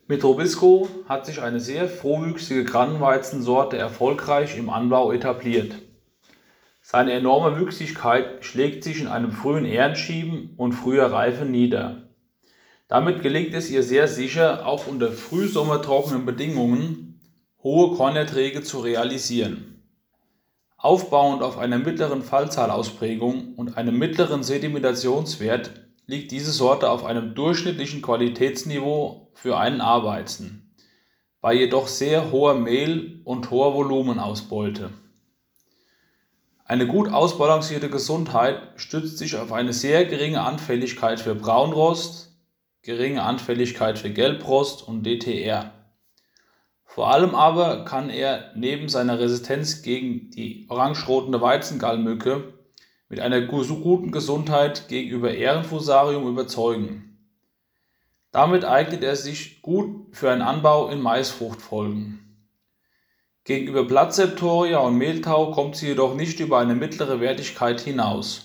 Mit Robisco hat sich eine sehr frohwüchsige Kranweizensorte erfolgreich im Anbau etabliert. Seine enorme Wüchsigkeit schlägt sich in einem frühen Ährenschieben und früher Reife nieder. Damit gelingt es ihr sehr sicher, auch unter frühsommertrockenen Bedingungen hohe Kornerträge zu realisieren. Aufbauend auf einer mittleren Fallzahlausprägung und einem mittleren Sedimentationswert liegt diese Sorte auf einem durchschnittlichen Qualitätsniveau für einen A-Weizen, bei jedoch sehr hoher Mehl- und hoher Volumenausbeute. Eine gut ausbalancierte Gesundheit stützt sich auf eine sehr geringe Anfälligkeit für Braunrost, geringe Anfälligkeit für Gelbrost und DTR. Vor allem aber kann er neben seiner Resistenz gegen die orangerotende Weizengallmücke mit einer guten Gesundheit gegenüber Ehrenfusarium überzeugen. Damit eignet er sich gut für einen Anbau in Maisfruchtfolgen. Gegenüber Blatt-Septoria und Mehltau kommt sie jedoch nicht über eine mittlere Wertigkeit hinaus.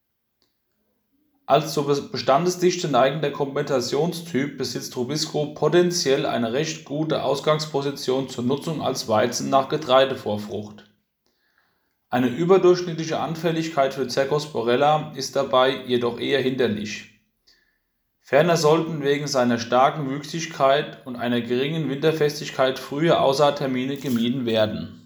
Als zur Bestandesdichte neigender Komplementtationstyp besitzt Robisco potenziell eine recht gute Ausgangsposition zur Nutzung als Weizen nach Getreidevorfrucht. Eine überdurchschnittliche Anfälligkeit für Cercosporella ist dabei jedoch eher hinderlich. Ferner sollten wegen seiner starken Wüchsigkeit und einer geringen Winterfestigkeit frühe Aussaattermine gemieden werden.